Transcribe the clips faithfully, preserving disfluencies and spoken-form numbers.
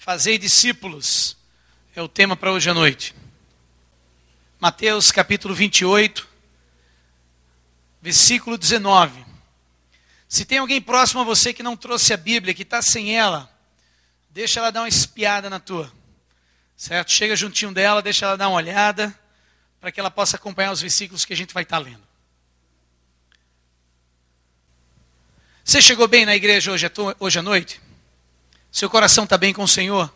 Fazei discípulos é o tema para hoje à noite. Mateus capítulo vinte e oito, versículo dezenove. Se tem alguém próximo a você que não trouxe a Bíblia, que está sem ela, deixa ela dar uma espiada na tua. Certo? Chega juntinho dela, deixa ela dar uma olhada, para que ela possa acompanhar os versículos que a gente vai estar lendo. Você chegou bem na igreja hoje, hoje à noite? Seu coração está bem com o Senhor?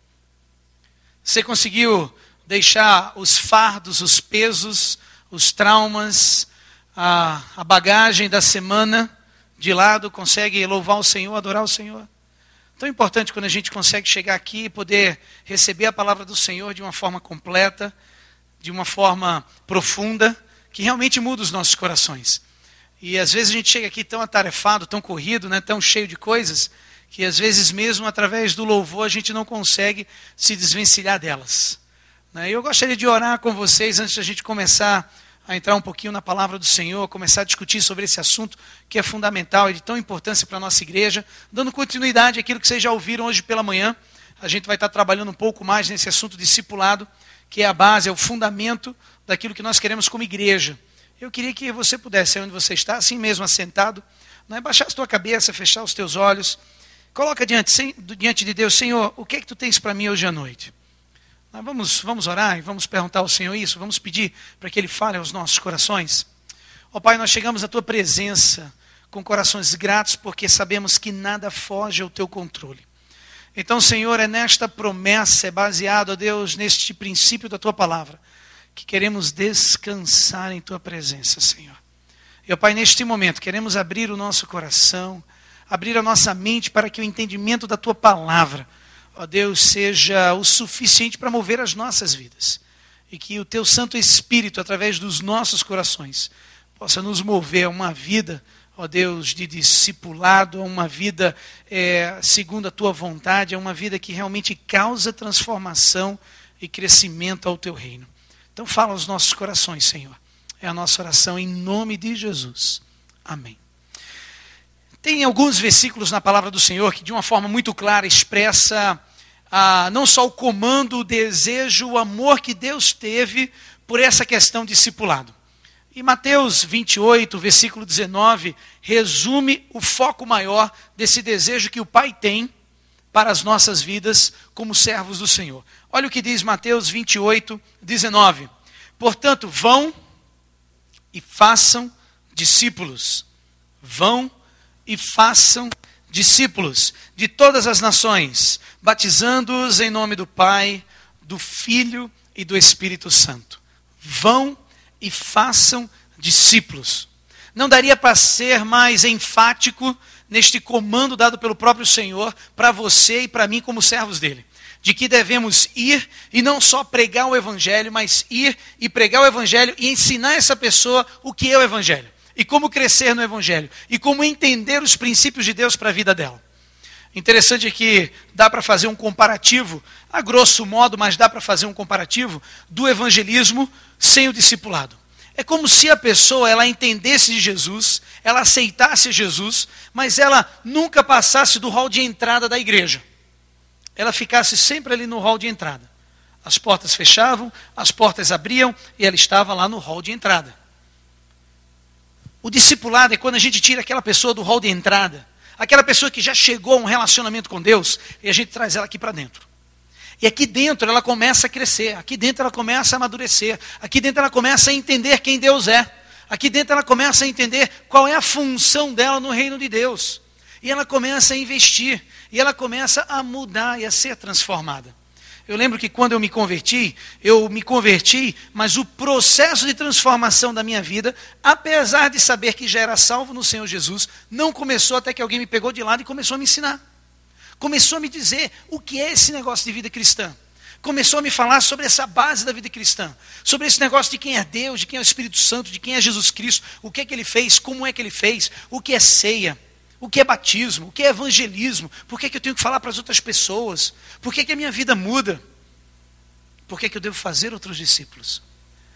Você conseguiu deixar os fardos, os pesos, os traumas, a, a bagagem da semana de lado? Consegue louvar o Senhor, adorar o Senhor? Tão importante quando a gente consegue chegar aqui e poder receber a palavra do Senhor de uma forma completa, de uma forma profunda, que realmente muda os nossos corações. E às vezes a gente chega aqui tão atarefado, tão corrido, né, tão cheio de coisas, que às vezes mesmo através do louvor a gente não consegue se desvencilhar delas. Né? Eu gostaria de orar com vocês antes da gente começar a entrar um pouquinho na palavra do Senhor, começar a discutir sobre esse assunto que é fundamental e de tão importância para a nossa igreja, dando continuidade àquilo que vocês já ouviram hoje pela manhã. A gente vai estar trabalhando um pouco mais nesse assunto discipulado, que é a base, é o fundamento daquilo que nós queremos como igreja. Eu queria que você pudesse, onde você está, assim mesmo assentado, não é baixar a tua cabeça, fechar os teus olhos, coloca diante, sem, diante de Deus: Senhor, o que é que tu tens para mim hoje à noite? Nós vamos, vamos orar e vamos perguntar ao Senhor isso, vamos pedir para que Ele fale aos nossos corações. Ó Pai, nós chegamos à Tua presença com corações gratos, porque sabemos que nada foge ao Teu controle. Então, Senhor, é nesta promessa, é baseado, ó Deus, neste princípio da Tua palavra, que queremos descansar em Tua presença, Senhor. E, ó Pai, neste momento, queremos abrir o nosso coração, abrir a nossa mente para que o entendimento da Tua palavra, ó Deus, seja o suficiente para mover as nossas vidas. E que o Teu Santo Espírito, através dos nossos corações, possa nos mover a uma vida, ó Deus, de discipulado, a uma vida é, segundo a Tua vontade, a uma vida que realmente causa transformação e crescimento ao Teu reino. Então fala aos nossos corações, Senhor. É a nossa oração em nome de Jesus. Amém. Tem alguns versículos na palavra do Senhor que de uma forma muito clara expressa ah, não só o comando, o desejo, o amor que Deus teve por essa questão de discipulado. E Mateus vinte e oito, versículo dezenove, resume o foco maior desse desejo que o Pai tem para as nossas vidas como servos do Senhor. Olha o que diz Mateus vinte e oito, dezenove. Portanto, vão e façam discípulos. Vão e façam discípulos de todas as nações, batizando-os em nome do Pai, do Filho e do Espírito Santo. Vão e façam discípulos. Não daria para ser mais enfático neste comando dado pelo próprio Senhor para você e para mim como servos dele. De que devemos ir e não só pregar o Evangelho, mas ir e pregar o Evangelho e ensinar essa pessoa o que é o Evangelho. E como crescer no Evangelho. E como entender os princípios de Deus para a vida dela. Interessante é que dá para fazer um comparativo, a grosso modo, mas dá para fazer um comparativo do evangelismo sem o discipulado. É como se a pessoa ela entendesse de Jesus, ela aceitasse Jesus, mas ela nunca passasse do hall de entrada da igreja. Ela ficasse sempre ali no hall de entrada. As portas fechavam, as portas abriam e ela estava lá no hall de entrada. O discipulado é quando a gente tira aquela pessoa do hall de entrada, aquela pessoa que já chegou a um relacionamento com Deus, e a gente traz ela aqui para dentro. E aqui dentro ela começa a crescer, aqui dentro ela começa a amadurecer, aqui dentro ela começa a entender quem Deus é, aqui dentro ela começa a entender qual é a função dela no reino de Deus. E ela começa a investir, e ela começa a mudar e a ser transformada. Eu lembro que quando eu me converti, eu me converti, mas o processo de transformação da minha vida, apesar de saber que já era salvo no Senhor Jesus, não começou até que alguém me pegou de lado e começou a me ensinar. Começou a me dizer o que é esse negócio de vida cristã. Começou a me falar sobre essa base da vida cristã, sobre esse negócio de quem é Deus, de quem é o Espírito Santo, de quem é Jesus Cristo, o que é que Ele fez, como é que Ele fez, o que é ceia. O que é batismo? O que é evangelismo? Por que é que eu tenho que falar para as outras pessoas? Por que é que a minha vida muda? Por que é que eu devo fazer outros discípulos?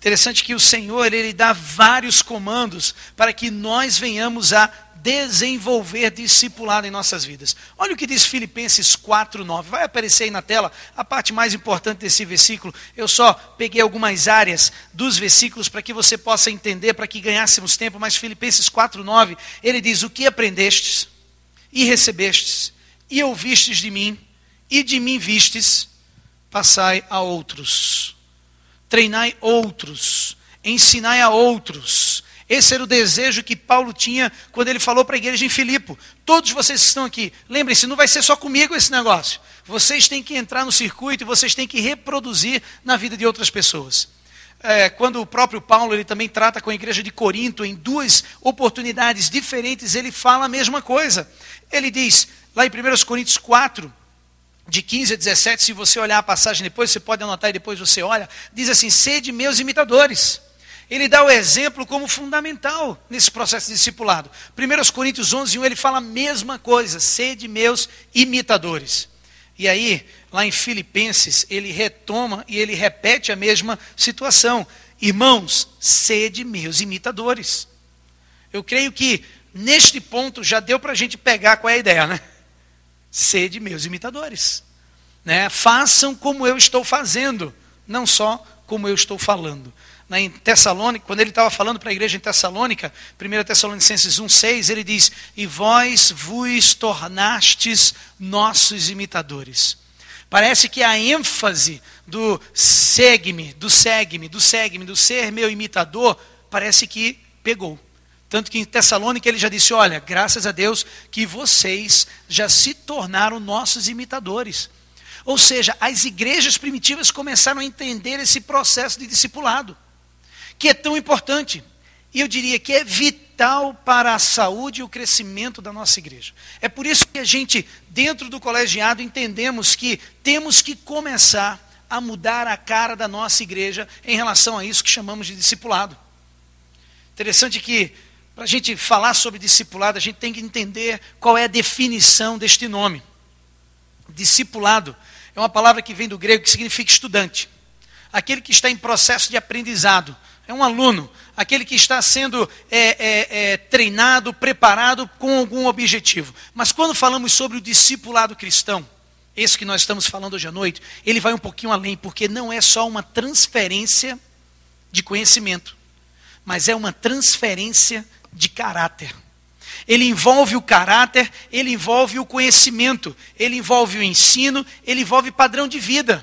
Interessante que o Senhor, Ele dá vários comandos para que nós venhamos a desenvolver discipulado em nossas vidas. Olha o que diz Filipenses quatro, nove. Vai aparecer aí na tela a parte mais importante desse versículo. Eu só peguei algumas áreas dos versículos para que você possa entender, para que ganhássemos tempo, mas Filipenses quatro, nove, ele diz: o que aprendestes e recebestes e ouvistes de mim e de mim vistes, passai a outros. Treinai outros, ensinai a outros. Esse era o desejo que Paulo tinha quando ele falou para a igreja em Filipe. Todos vocês que estão aqui, lembrem-se, não vai ser só comigo esse negócio. Vocês têm que entrar no circuito e vocês têm que reproduzir na vida de outras pessoas. É, quando o próprio Paulo ele também trata com a igreja de Corinto, em duas oportunidades diferentes, ele fala a mesma coisa. Ele diz, lá em primeira Coríntios quatro, de quinze a dezessete, se você olhar a passagem depois, você pode anotar e depois você olha, diz assim: sede meus imitadores. Ele dá o exemplo como fundamental nesse processo de discipulado. primeira Coríntios onze, um, ele fala a mesma coisa: sede meus imitadores. E aí, lá em Filipenses, ele retoma e ele repete a mesma situação: irmãos, sede meus imitadores. Eu creio que neste ponto já deu para a gente pegar qual é a ideia, né? Sede meus imitadores, né? Façam como eu estou fazendo, não só como eu estou falando. Na, em Tessalônica, quando ele estava falando para a igreja em Tessalônica, primeira Tessalonicenses um, seis, ele diz: e vós vos tornastes nossos imitadores. Parece que a ênfase do segue-me, do segue-me, do segue-me, do ser meu imitador, parece que pegou. Tanto que em Tessalônica ele já disse: olha, graças a Deus que vocês já se tornaram nossos imitadores. Ou seja, as igrejas primitivas começaram a entender esse processo de discipulado, que é tão importante, e eu diria que é vital para a saúde e o crescimento da nossa igreja. É por isso que a gente, dentro do colegiado, entendemos que temos que começar a mudar a cara da nossa igreja em relação a isso que chamamos de discipulado. Interessante que, para a gente falar sobre discipulado, a gente tem que entender qual é a definição deste nome. Discipulado é uma palavra que vem do grego que significa estudante. Aquele que está em processo de aprendizado. É um aluno, aquele que está sendo é, é, é, treinado, preparado com algum objetivo. Mas quando falamos sobre o discipulado cristão, esse que nós estamos falando hoje à noite, ele vai um pouquinho além, porque não é só uma transferência de conhecimento, mas é uma transferência de caráter. Ele envolve o caráter, ele envolve o conhecimento, ele envolve o ensino, ele envolve padrão de vida.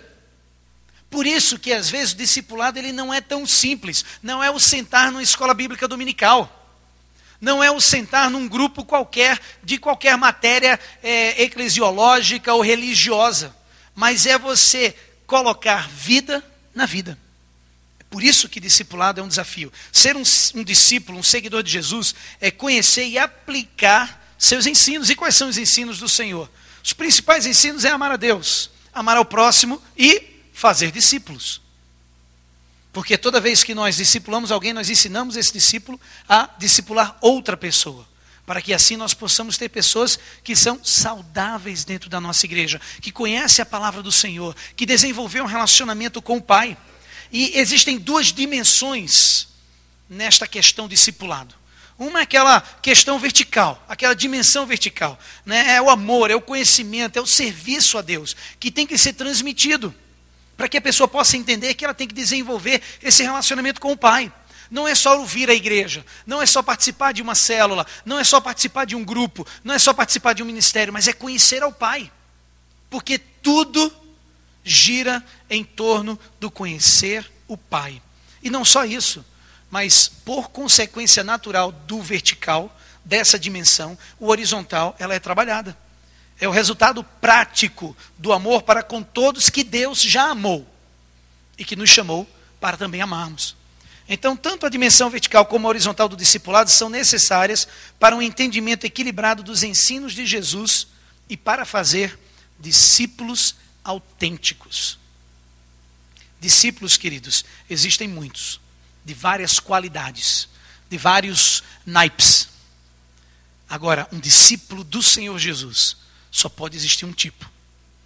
Por isso que às vezes o discipulado ele não é tão simples. Não é o sentar numa escola bíblica dominical. Não é o sentar num grupo qualquer, de qualquer matéria é, eclesiológica ou religiosa. Mas é você colocar vida na vida. É por isso que discipulado é um desafio. Ser um, um discípulo, um seguidor de Jesus, é conhecer e aplicar seus ensinos. E quais são os ensinos do Senhor? Os principais ensinos é amar a Deus, amar ao próximo e fazer discípulos. Porque toda vez que nós discipulamos alguém, nós ensinamos esse discípulo a discipular outra pessoa. Para que assim nós possamos ter pessoas que são saudáveis dentro da nossa igreja, que conhecem a palavra do Senhor, que desenvolveram um relacionamento com o Pai. E existem duas dimensões nesta questão discipulado. Uma é aquela questão vertical, aquela dimensão vertical, né? É o amor, é o conhecimento, é o serviço a Deus, que tem que ser transmitido, para que a pessoa possa entender que ela tem que desenvolver esse relacionamento com o Pai. Não é só ouvir a igreja, não é só participar de uma célula, não é só participar de um grupo, não é só participar de um ministério, mas é conhecer ao Pai. Porque tudo gira em torno do conhecer o Pai. E não só isso, mas por consequência natural do vertical, dessa dimensão, o horizontal, ela é trabalhada. É o resultado prático do amor para com todos que Deus já amou e que nos chamou para também amarmos. Então, tanto a dimensão vertical como a horizontal do discipulado são necessárias para um entendimento equilibrado dos ensinos de Jesus e para fazer discípulos autênticos. Discípulos, queridos, existem muitos, de várias qualidades, de vários naipes. Agora, um discípulo do Senhor Jesus, só pode existir um tipo.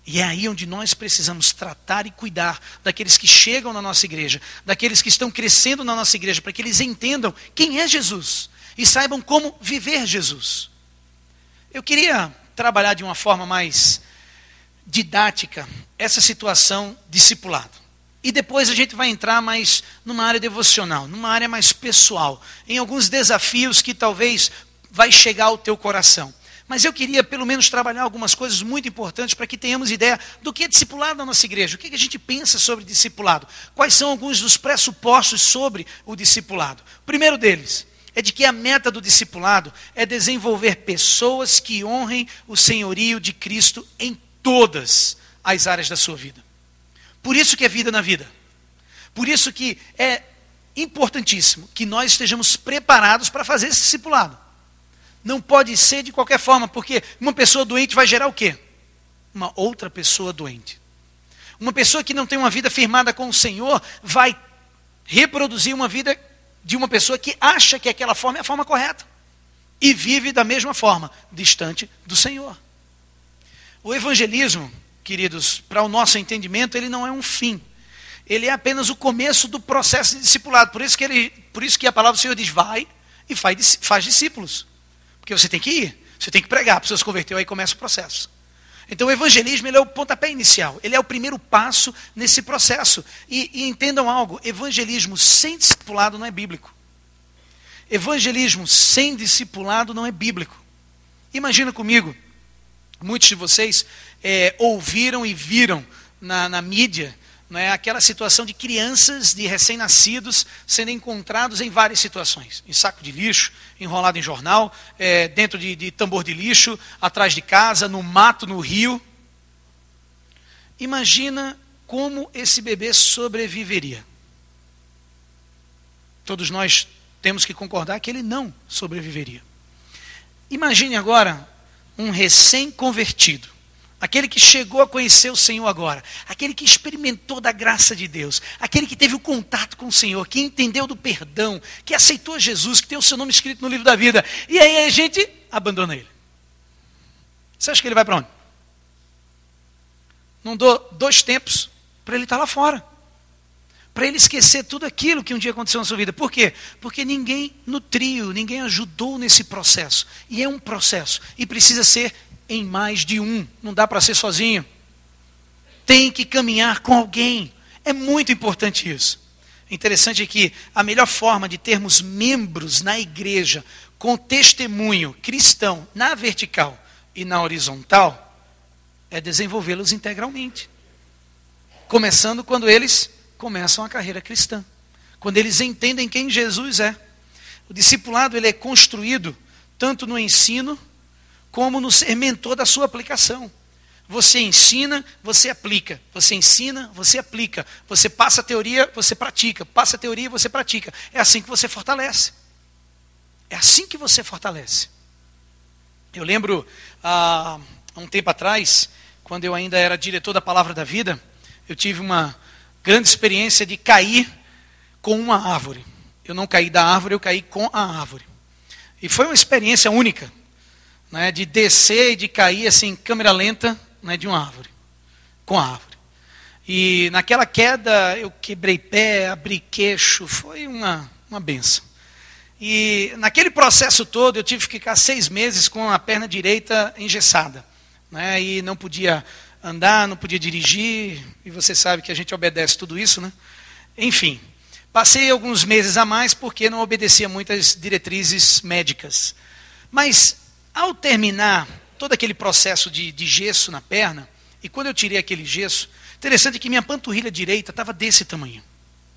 E é aí onde nós precisamos tratar e cuidar daqueles que chegam na nossa igreja, daqueles que estão crescendo na nossa igreja, para que eles entendam quem é Jesus e saibam como viver Jesus. Eu queria trabalhar de uma forma mais didática essa situação discipulado. E depois a gente vai entrar mais numa área devocional, numa área mais pessoal, em alguns desafios que talvez vai chegar ao teu coração. Mas eu queria pelo menos trabalhar algumas coisas muito importantes para que tenhamos ideia do que é discipulado na nossa igreja. O que a gente pensa sobre discipulado? Quais são alguns dos pressupostos sobre o discipulado? O primeiro deles é de que a meta do discipulado é desenvolver pessoas que honrem o senhorio de Cristo em todas as áreas da sua vida. Por isso que é vida na vida. Por isso que é importantíssimo que nós estejamos preparados para fazer esse discipulado. Não pode ser de qualquer forma, porque uma pessoa doente vai gerar o quê? Uma outra pessoa doente. Uma pessoa que não tem uma vida firmada com o Senhor vai reproduzir uma vida de uma pessoa que acha que aquela forma é a forma correta. E vive da mesma forma, distante do Senhor. O evangelismo, queridos, para o nosso entendimento, ele não é um fim. Ele é apenas o começo do processo de discipulado. Por isso que, ele, por isso que a palavra do Senhor diz, vai e faz, faz discípulos. Porque você tem que ir, você tem que pregar, a pessoa se converteu, aí começa o processo. Então o evangelismo ele é o pontapé inicial, ele é o primeiro passo nesse processo. E, e entendam algo, evangelismo sem discipulado não é bíblico. Evangelismo sem discipulado não é bíblico. Imagina comigo, muitos de vocês é, ouviram e viram na, na mídia, não é, aquela situação de crianças, de recém-nascidos, sendo encontrados em várias situações. Em saco de lixo, enrolado em jornal, é, dentro de, de tambor de lixo, atrás de casa, no mato, no rio. Imagina como esse bebê sobreviveria. Todos nós temos que concordar que ele não sobreviveria. Imagine agora um recém-convertido. Aquele que chegou a conhecer o Senhor agora, aquele que experimentou da graça de Deus, aquele que teve o contato com o Senhor, que entendeu do perdão, que aceitou Jesus, que tem o seu nome escrito no livro da vida, e aí a gente abandona ele. Você acha que ele vai para onde? Não dou dois tempos para ele estar lá fora, para ele esquecer tudo aquilo que um dia aconteceu na sua vida. Por quê? Porque ninguém nutriu, ninguém ajudou nesse processo, e é um processo, e precisa ser em mais de um, não dá para ser sozinho. Tem que caminhar com alguém. É muito importante isso. Interessante é que a melhor forma de termos membros na igreja com testemunho cristão na vertical e na horizontal é desenvolvê-los integralmente. Começando quando eles começam a carreira cristã. Quando eles entendem quem Jesus é. O discipulado ele é construído tanto no ensino como no ser mentor da sua aplicação. Você ensina, você aplica. Você ensina, você aplica. Você passa a teoria, você pratica. Passa a teoria, você pratica. É assim que você fortalece. É assim que você fortalece. Eu lembro, há um tempo atrás, quando eu ainda era diretor da Palavra da Vida, eu tive uma grande experiência de cair com uma árvore. Eu não caí da árvore, eu caí com a árvore. E foi uma experiência única. Né, de descer e de cair assim, em câmera lenta, né, de uma árvore, com a árvore. E naquela queda eu quebrei pé, abri queixo, foi uma, uma benção. E naquele processo todo eu tive que ficar seis meses com a perna direita engessada. Né, e não podia andar, não podia dirigir, e você sabe que a gente obedece tudo isso, né? Enfim, passei alguns meses a mais porque não obedecia muitas diretrizes médicas. Mas ao terminar todo aquele processo de, de gesso na perna, e quando eu tirei aquele gesso, interessante que minha panturrilha direita estava desse tamanho.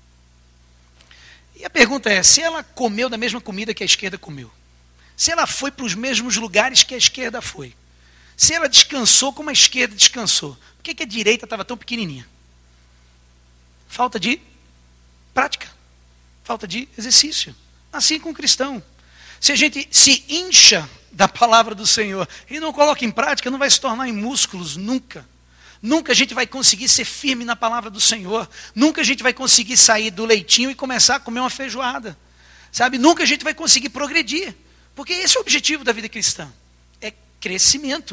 E a pergunta é, se ela comeu da mesma comida que a esquerda comeu, se ela foi para os mesmos lugares que a esquerda foi, se ela descansou como a esquerda descansou, por que, que a direita estava tão pequenininha? Falta de prática, falta de exercício. Assim com o cristão. Se a gente se incha da palavra do Senhor e não coloca em prática, não vai se tornar em músculos, nunca. Nunca a gente vai conseguir ser firme na palavra do Senhor. Nunca a gente vai conseguir sair do leitinho e começar a comer uma feijoada. Sabe? Nunca a gente vai conseguir progredir. Porque esse é o objetivo da vida cristã. É crescimento,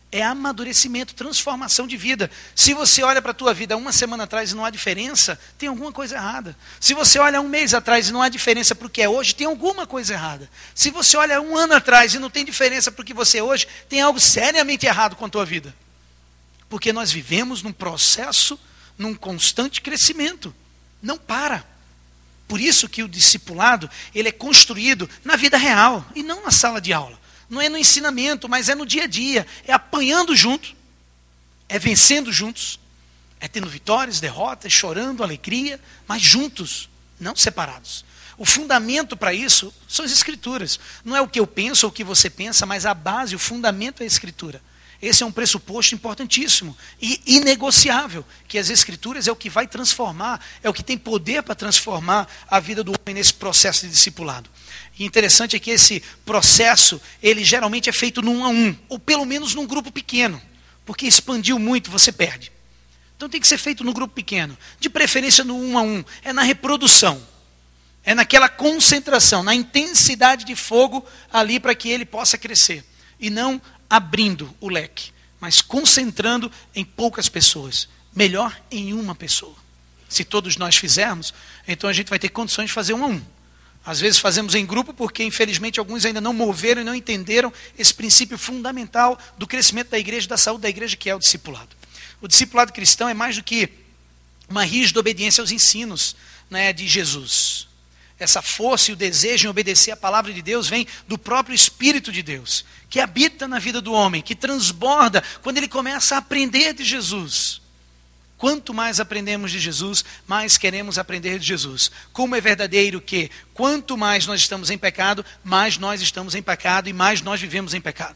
É amadurecimento, transformação de vida. Se você olha para a tua vida uma semana atrás e não há diferença, tem alguma coisa errada. Se você olha um mês atrás e não há diferença para o que é hoje, tem alguma coisa errada. Se você olha um ano atrás e não tem diferença para o que você é hoje, tem algo seriamente errado com a tua vida. Porque nós vivemos num processo, num constante crescimento. Não para. Por isso que o discipulado, ele é construído na vida real e não na sala de aula. Não é no ensinamento, mas é no dia a dia. É apanhando junto, é vencendo juntos, é tendo vitórias, derrotas, chorando, alegria, mas juntos, não separados. O fundamento para isso são as Escrituras. Não é o que eu penso ou o que você pensa, mas a base, o fundamento é a Escritura. Esse é um pressuposto importantíssimo e inegociável, que as Escrituras é o que vai transformar, é o que tem poder para transformar a vida do homem nesse processo de discipulado. E interessante é que esse processo, ele geralmente é feito num a um, ou pelo menos num grupo pequeno, porque expandiu muito, você perde. Então tem que ser feito num grupo pequeno, de preferência no um a um, é na reprodução, é naquela concentração, na intensidade de fogo ali para que ele possa crescer, e não abrindo o leque, mas concentrando em poucas pessoas, melhor em uma pessoa. Se todos nós fizermos, então a gente vai ter condições de fazer um a um. Às vezes fazemos em grupo porque, infelizmente, alguns ainda não moveram e não entenderam esse princípio fundamental do crescimento da igreja, da saúde da igreja, que é o discipulado. O discipulado cristão é mais do que uma rígida obediência aos ensinos, né, de Jesus. Essa força e o desejo em obedecer a palavra de Deus vem do próprio Espírito de Deus, que habita na vida do homem, que transborda quando ele começa a aprender de Jesus. Quanto mais aprendemos de Jesus, mais queremos aprender de Jesus. Como é verdadeiro que, quanto mais nós estamos em pecado, mais nós estamos em pecado e mais nós vivemos em pecado.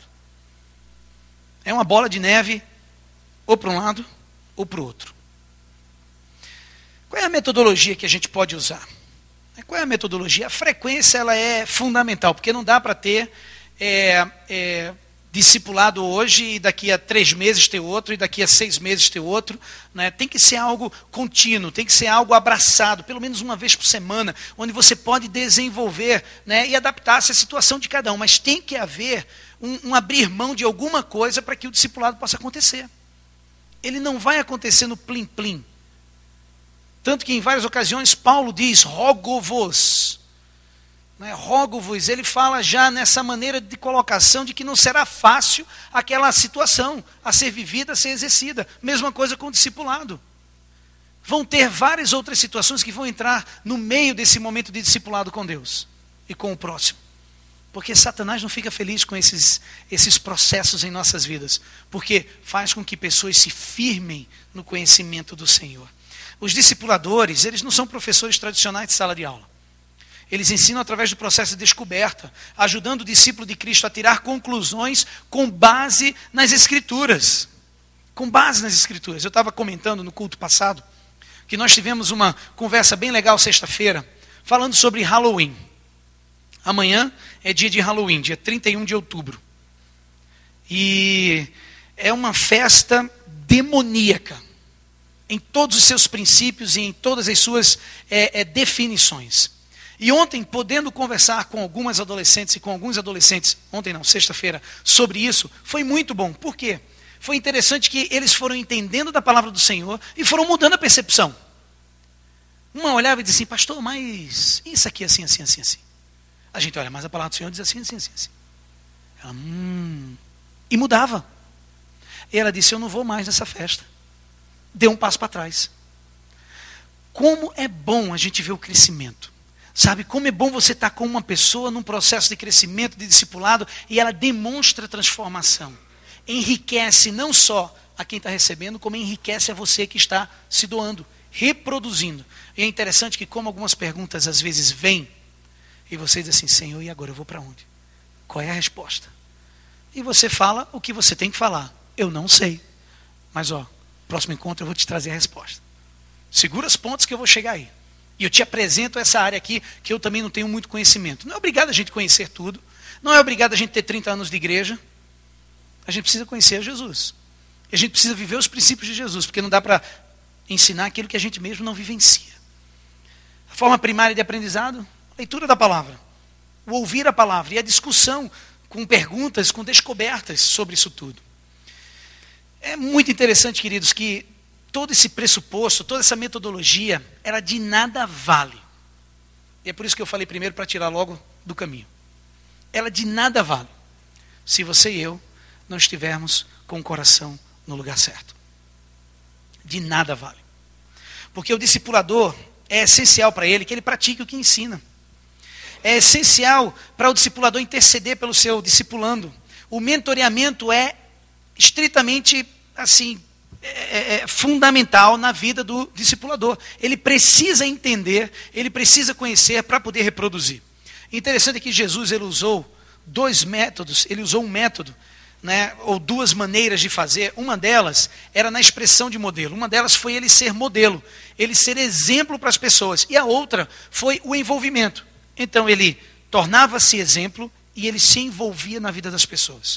É uma bola de neve, ou para um lado, ou para o outro. Qual é a metodologia que a gente pode usar? Qual é a metodologia? A frequência ela é fundamental, porque não dá para ter é, é, discipulado hoje e daqui a três meses ter outro, e daqui a seis meses ter outro. Né? Tem que ser algo contínuo, tem que ser algo abraçado, pelo menos uma vez por semana, onde você pode desenvolver, né, e adaptar-se à situação de cada um. Mas tem que haver um, um abrir mão de alguma coisa para que o discipulado possa acontecer. Ele não vai acontecer no plim-plim. Tanto que em várias ocasiões Paulo diz, rogo-vos. Né? Rogo-vos, ele fala já nessa maneira de colocação de que não será fácil aquela situação a ser vivida, a ser exercida. Mesma coisa com o discipulado. Vão ter várias outras situações que vão entrar no meio desse momento de discipulado com Deus e com o próximo. Porque Satanás não fica feliz com esses, esses processos em nossas vidas. Porque faz com que pessoas se firmem no conhecimento do Senhor. Os discipuladores, eles não são professores tradicionais de sala de aula. Eles ensinam através do processo de descoberta, ajudando o discípulo de Cristo a tirar conclusões com base nas Escrituras. Com base nas Escrituras. Eu estava comentando no culto passado que nós tivemos uma conversa bem legal sexta-feira, falando sobre Halloween. Amanhã é dia de Halloween, dia trinta e um de outubro. E é uma festa demoníaca, em todos os seus princípios e em todas as suas é, é, definições. E ontem, podendo conversar com algumas adolescentes e com alguns adolescentes, ontem não, sexta-feira, sobre isso, foi muito bom. Por quê? Foi interessante que eles foram entendendo da palavra do Senhor e foram mudando a percepção. Uma olhava e dizia assim, pastor, mas isso aqui é assim, assim, assim, assim. A gente olha, mas a palavra do Senhor diz assim, assim, assim, assim. Ela, hum... E mudava. E ela disse, eu não vou mais nessa festa. Deu um passo para trás. Como é bom a gente ver o crescimento. Sabe, como é bom você estar com uma pessoa num processo de crescimento, de discipulado, e ela demonstra transformação. Enriquece não só a quem está recebendo, como enriquece a você que está se doando, reproduzindo. E é interessante que como algumas perguntas às vezes vêm, e você diz assim, Senhor, e agora eu vou para onde? Qual é a resposta? E você fala o que você tem que falar. Eu não sei. Mas ó, próximo encontro eu vou te trazer a resposta. Segura as pontas que eu vou chegar aí. E eu te apresento essa área aqui que eu também não tenho muito conhecimento. Não é obrigado a gente conhecer tudo. Não é obrigado a gente ter trinta anos de igreja. A gente precisa conhecer Jesus. E a gente precisa viver os princípios de Jesus, porque não dá para ensinar aquilo que a gente mesmo não vivencia. A forma primária de aprendizado, a leitura da palavra. O ouvir a palavra e a discussão com perguntas, com descobertas sobre isso tudo. É muito interessante, queridos, que todo esse pressuposto, toda essa metodologia, ela de nada vale. E é por isso que eu falei primeiro para tirar logo do caminho. Ela de nada vale se você e eu não estivermos com o coração no lugar certo. De nada vale. Porque o discipulador é essencial para ele que ele pratique o que ensina. É essencial para o discipulador interceder pelo seu discipulando. O mentoreamento é estritamente assim, é, é fundamental na vida do discipulador. Ele precisa entender, ele precisa conhecer para poder reproduzir. Interessante que Jesus ele usou dois métodos, ele usou um método, né, ou duas maneiras de fazer. Uma delas era na expressão de modelo. Uma delas foi ele ser modelo, ele ser exemplo para as pessoas. E a outra foi o envolvimento. Então ele tornava-se exemplo e ele se envolvia na vida das pessoas.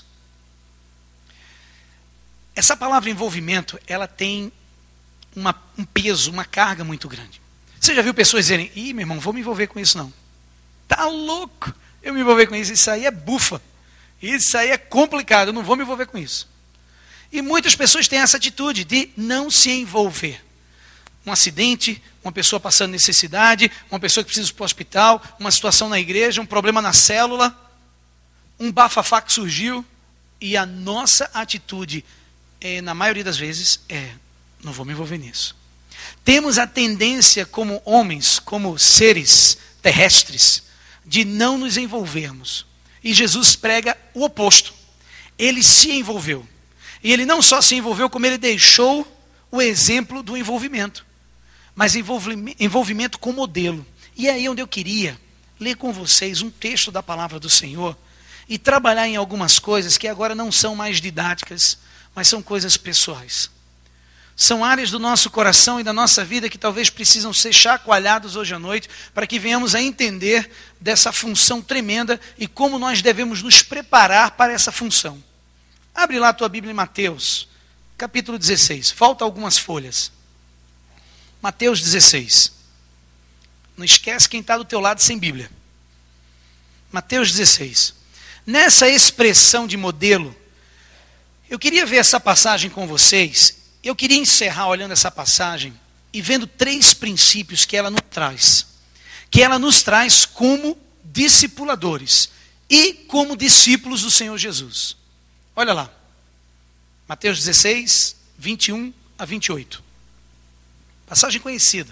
Essa palavra envolvimento, ela tem uma, um peso, uma carga muito grande. Você já viu pessoas dizerem, ih, meu irmão, vou me envolver com isso não. Tá louco eu me envolver com isso, isso aí é bufa. Isso aí é complicado, eu não vou me envolver com isso. E muitas pessoas têm essa atitude de não se envolver. Um acidente, uma pessoa passando necessidade, uma pessoa que precisa ir para o hospital, uma situação na igreja, um problema na célula, um bafafá que surgiu, e a nossa atitude, é, na maioria das vezes, é, não vou me envolver nisso. Temos a tendência como homens, como seres terrestres, de não nos envolvermos. E Jesus prega o oposto. Ele se envolveu. E ele não só se envolveu, como ele deixou o exemplo do envolvimento. Mas envolvimento com modelo. E é aí onde eu queria ler com vocês um texto da palavra do Senhor e trabalhar em algumas coisas que agora não são mais didáticas, mas são coisas pessoais. São áreas do nosso coração e da nossa vida que talvez precisam ser chacoalhados hoje à noite para que venhamos a entender dessa função tremenda e como nós devemos nos preparar para essa função. Abre lá a tua Bíblia em Mateus, capítulo dezesseis. Falta algumas folhas. Mateus dezesseis. Não esquece quem está do teu lado sem Bíblia. Mateus dezesseis. Nessa expressão de modelo, eu queria ver essa passagem com vocês. Eu queria encerrar olhando essa passagem e vendo três princípios que ela nos traz. Que ela nos traz como discipuladores e como discípulos do Senhor Jesus. Olha lá. Mateus dezesseis, vinte e um a vinte e oito. Passagem conhecida.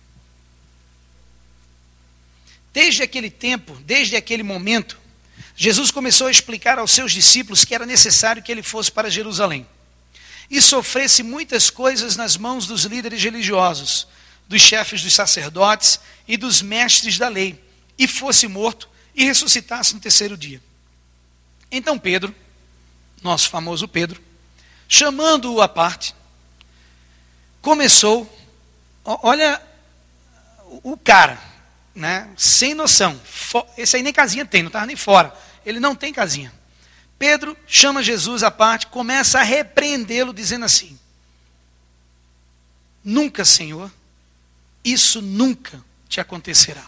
Desde aquele tempo, desde aquele momento, Jesus começou a explicar aos seus discípulos que era necessário que ele fosse para Jerusalém e sofresse muitas coisas nas mãos dos líderes religiosos, dos chefes dos sacerdotes e dos mestres da lei, e fosse morto e ressuscitasse no terceiro dia. Então Pedro, nosso famoso Pedro, chamando-o à parte, começou, olha o cara, né, sem noção, esse aí nem casinha tem, não estava nem fora, ele não tem casinha. Pedro chama Jesus à parte, começa a repreendê-lo, dizendo assim, nunca, Senhor, isso nunca te acontecerá.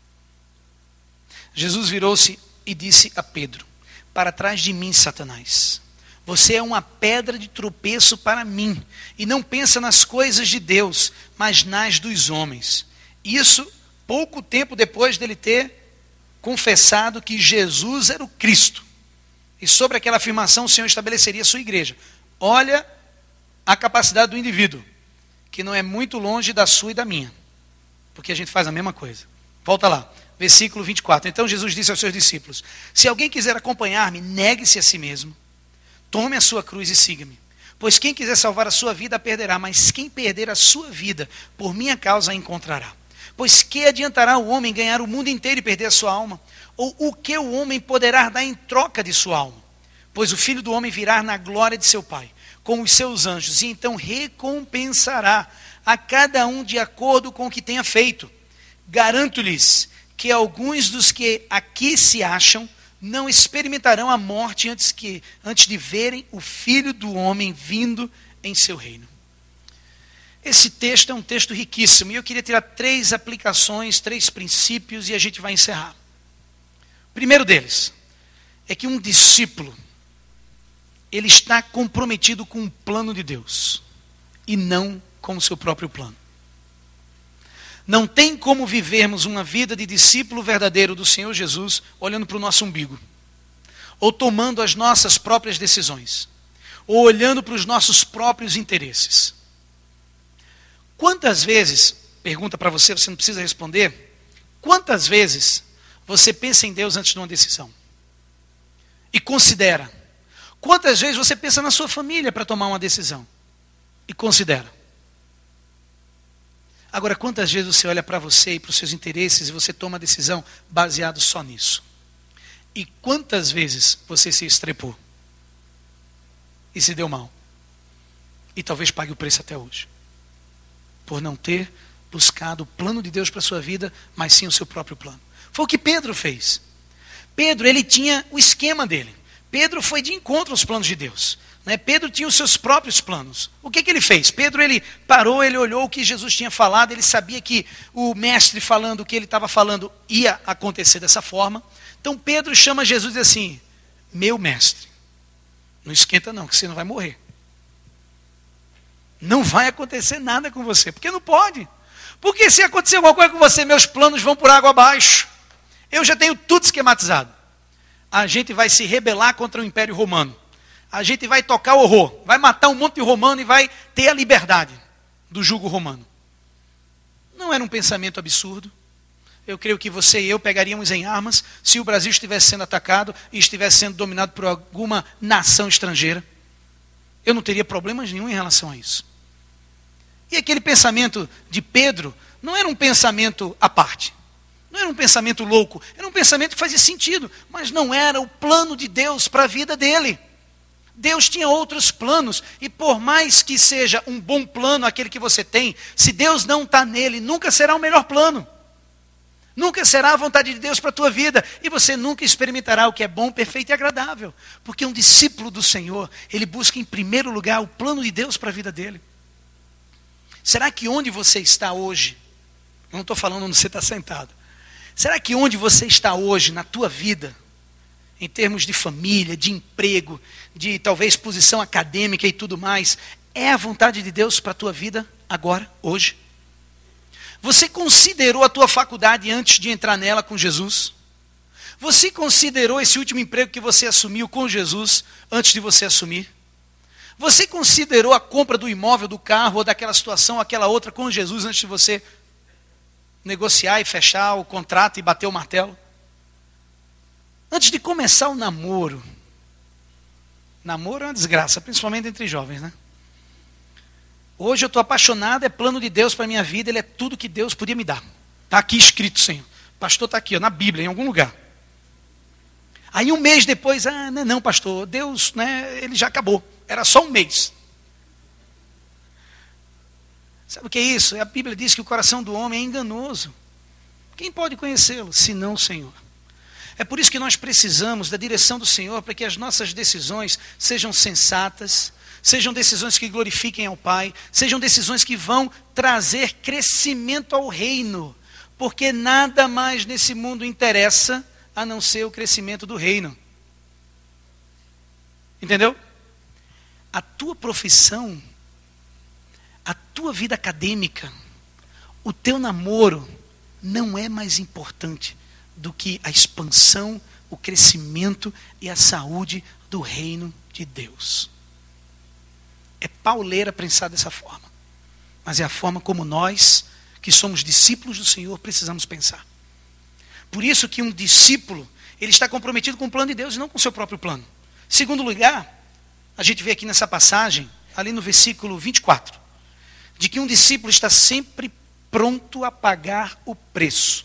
Jesus virou-se e disse a Pedro, para trás de mim, Satanás, você é uma pedra de tropeço para mim, e não pensa nas coisas de Deus, mas nas dos homens. Isso pouco tempo depois dele ter confessado que Jesus era o Cristo. E sobre aquela afirmação o Senhor estabeleceria a sua igreja. Olha a capacidade do indivíduo, que não é muito longe da sua e da minha. Porque a gente faz a mesma coisa. Volta lá, versículo vinte e quatro. Então Jesus disse aos seus discípulos, se alguém quiser acompanhar-me, negue-se a si mesmo. Tome a sua cruz e siga-me. Pois quem quiser salvar a sua vida, a perderá. Mas quem perder a sua vida, por minha causa, a encontrará. Pois que adiantará o homem ganhar o mundo inteiro e perder a sua alma? Ou o que o homem poderá dar em troca de sua alma? Pois o Filho do Homem virá na glória de seu Pai, com os seus anjos, e então recompensará a cada um de acordo com o que tenha feito. Garanto-lhes que alguns dos que aqui se acham não experimentarão a morte antes, que, antes de verem o Filho do Homem vindo em seu reino. Esse texto é um texto riquíssimo, e eu queria tirar três aplicações, três princípios, e a gente vai encerrar. O primeiro deles é que um discípulo, ele está comprometido com o plano de Deus e não com o seu próprio plano. Não tem como vivermos uma vida de discípulo verdadeiro do Senhor Jesus olhando para o nosso umbigo, ou tomando as nossas próprias decisões, ou olhando para os nossos próprios interesses. Quantas vezes, pergunta para você, você não precisa responder, quantas vezes você pensa em Deus antes de uma decisão? E considera. Quantas vezes você pensa na sua família para tomar uma decisão? E considera. Agora, quantas vezes você olha para você e para os seus interesses e você toma a decisão baseado só nisso? E quantas vezes você se estrepou? E se deu mal? E talvez pague o preço até hoje. Por não ter buscado o plano de Deus para a sua vida, mas sim o seu próprio plano. Foi o que Pedro fez. Pedro, ele tinha o esquema dele. Pedro foi de encontro aos planos de Deus. Né? Pedro tinha os seus próprios planos. O que, que ele fez? Pedro, ele parou, ele olhou o que Jesus tinha falado, ele sabia que o mestre falando o que ele estava falando ia acontecer dessa forma. Então Pedro chama Jesus e diz assim, meu mestre, não esquenta não, que você não vai morrer. Não vai acontecer nada com você, porque não pode. Porque se acontecer alguma coisa com você, meus planos vão por água abaixo. Eu já tenho tudo esquematizado. A gente vai se rebelar contra o Império Romano. A gente vai tocar horror, vai matar um monte de romano e vai ter a liberdade do jugo romano. Não era um pensamento absurdo. Eu creio que você e eu pegaríamos em armas se o Brasil estivesse sendo atacado e estivesse sendo dominado por alguma nação estrangeira. Eu não teria problemas nenhum em relação a isso. E aquele pensamento de Pedro não era um pensamento à parte. Não era um pensamento louco. Era um pensamento que fazia sentido. Mas não era o plano de Deus para a vida dele. Deus tinha outros planos. E por mais que seja um bom plano aquele que você tem, se Deus não está nele, nunca será o melhor plano. Nunca será a vontade de Deus para a tua vida. E você nunca experimentará o que é bom, perfeito e agradável. Porque um discípulo do Senhor, ele busca em primeiro lugar o plano de Deus para a vida dele. Será que onde você está hoje, eu não estou falando onde você está sentado, será que onde você está hoje, na tua vida, em termos de família, de emprego, de talvez posição acadêmica e tudo mais, é a vontade de Deus para a tua vida agora, hoje? Você considerou a tua faculdade antes de entrar nela com Jesus? Você considerou esse último emprego que você assumiu com Jesus antes de você assumir? Você considerou a compra do imóvel, do carro, ou daquela situação, aquela outra com Jesus antes de você negociar e fechar o contrato e bater o martelo? Antes de começar o namoro, namoro é uma desgraça, principalmente entre jovens, né? Hoje eu estou apaixonado, é plano de Deus para a minha vida, ele é tudo que Deus podia me dar. Está aqui escrito, Senhor. O pastor está aqui, ó, na Bíblia, em algum lugar. Aí um mês depois, ah, não, não, pastor, Deus, né, ele já acabou. Era só um mês. Sabe o que é isso? A Bíblia diz que o coração do homem é enganoso. Quem pode conhecê-lo, senão o Senhor? É por isso que nós precisamos da direção do Senhor, para que as nossas decisões sejam sensatas, sejam decisões que glorifiquem ao Pai, sejam decisões que vão trazer crescimento ao reino, porque nada mais nesse mundo interessa a não ser o crescimento do reino. Entendeu? A tua profissão, a tua vida acadêmica, o teu namoro não é mais importante do que a expansão, o crescimento e a saúde do reino de Deus. É pauleira pensar dessa forma, mas é a forma como nós, que somos discípulos do Senhor, precisamos pensar. Por isso que um discípulo, ele está comprometido com o plano de Deus e não com o seu próprio plano. Segundo lugar, a gente vê aqui nessa passagem, ali no versículo vinte e quatro, de que um discípulo está sempre pronto a pagar o preço.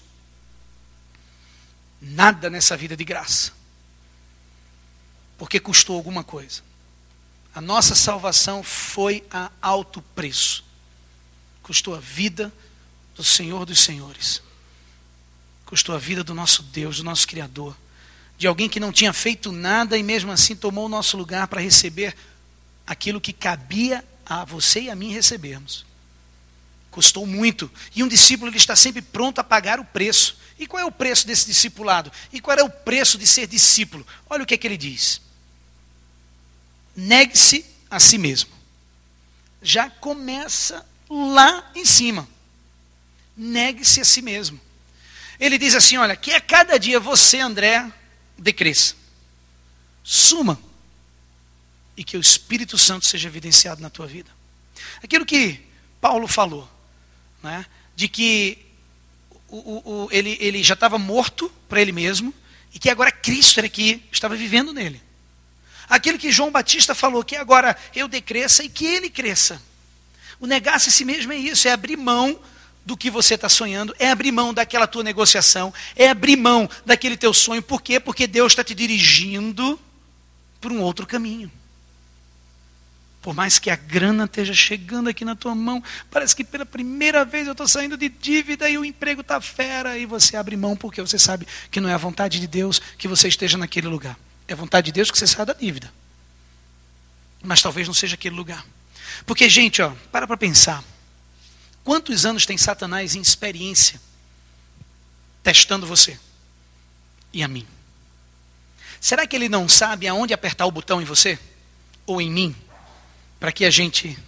Nada nessa vida de graça, porque custou alguma coisa. A nossa salvação foi a alto preço. Custou a vida do Senhor dos Senhores. Custou a vida do nosso Deus, do nosso Criador. De alguém que não tinha feito nada e mesmo assim tomou o nosso lugar para receber aquilo que cabia a você e a mim recebermos. Custou muito. E um discípulo, ele está sempre pronto a pagar o preço. E qual é o preço desse discipulado? E qual é o preço de ser discípulo? Olha o que é que ele diz. negue-se a si mesmo. Já começa lá em cima. Negue-se a si mesmo. Ele diz assim, olha, que a cada dia você, André, decresça. Suma. E que o Espírito Santo seja evidenciado na tua vida. Aquilo que Paulo falou, né, de que o, o, o, ele, ele já estava morto para ele mesmo, e que agora Cristo era que estava vivendo nele. Aquilo que João Batista falou, que agora eu decresça e que ele cresça. O negar-se a si mesmo é isso, é abrir mão do que você está sonhando, é abrir mão daquela tua negociação, é abrir mão daquele teu sonho. Por quê? Porque Deus está te dirigindo para um outro caminho. Por mais que a grana esteja chegando aqui na tua mão, parece que pela primeira vez eu estou saindo de dívida e o emprego está fera, e você abre mão porque você sabe que não é a vontade de Deus que você esteja naquele lugar. É a vontade de Deus que você saia da dívida. Mas talvez não seja aquele lugar. Porque, gente, ó, para para pensar. Quantos anos tem Satanás em experiência testando você e a mim? Será que ele não sabe aonde apertar o botão em você? Ou em mim? Para que a gente...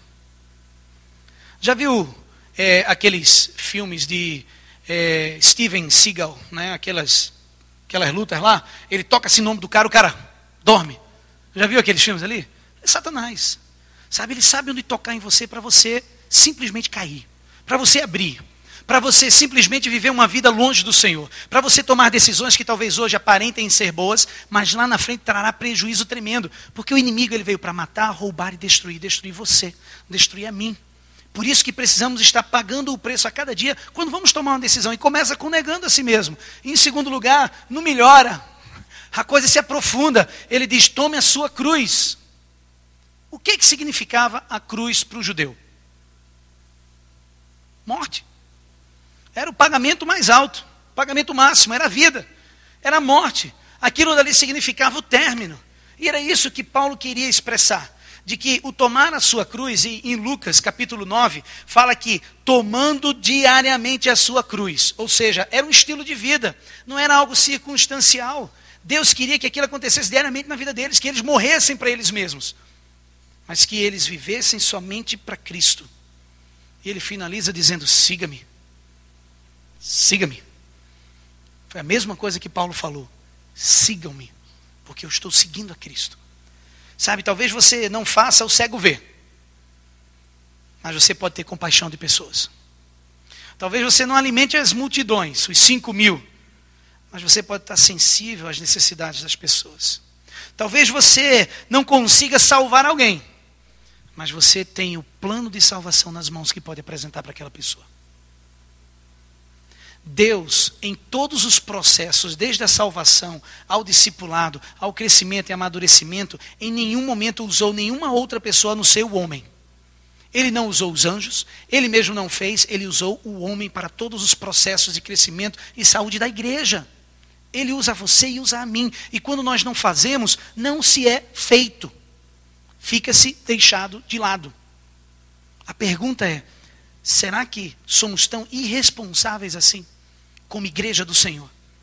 Já viu é, aqueles filmes de é, Steven Seagal, né? Aquelas, aquelas lutas lá? Ele toca assim o nome do cara, o cara dorme. Já viu aqueles filmes ali? É Satanás. Sabe, ele sabe onde tocar em você para você simplesmente cair. Para você abrir. Para você simplesmente viver uma vida longe do Senhor. Para você tomar decisões que talvez hoje aparentem ser boas, mas lá na frente trará prejuízo tremendo. Porque o inimigo ele veio para matar, roubar e destruir. Destruir você, destruir a mim. Por isso que precisamos estar pagando o preço a cada dia quando vamos tomar uma decisão. E começa com negando a si mesmo. E em segundo lugar, não melhora. A coisa se aprofunda. Ele diz, tome a sua cruz. O que, que significava a cruz para o judeu? Morte. Era o pagamento mais alto, o pagamento máximo, era a vida, era a morte. Aquilo dali significava o término. E era isso que Paulo queria expressar, de que o tomar a sua cruz, e em Lucas capítulo nove, fala que tomando diariamente a sua cruz, ou seja, era um estilo de vida, não era algo circunstancial. Deus queria que aquilo acontecesse diariamente na vida deles, que eles morressem para eles mesmos, mas que eles vivessem somente para Cristo. E ele finaliza dizendo, siga-me. Siga-me. Foi a mesma coisa que Paulo falou. Sigam-me, porque eu estou seguindo a Cristo. Sabe, talvez você não faça o cego ver, mas você pode ter compaixão de pessoas. Talvez você não alimente as multidões, os cinco mil, mas você pode estar sensível às necessidades das pessoas. Talvez você não consiga salvar alguém, mas você tem o plano de salvação nas mãos que pode apresentar para aquela pessoa. Deus, em todos os processos, desde a salvação, ao discipulado, ao crescimento e amadurecimento, em nenhum momento usou nenhuma outra pessoa a não ser o homem. Ele não usou os anjos, ele mesmo não fez, ele usou o homem para todos os processos de crescimento e saúde da igreja. Ele usa você e usa a mim. E quando nós não fazemos, não se é feito. Fica-se deixado de lado. A pergunta é, será que somos tão irresponsáveis assim, como igreja do Senhor?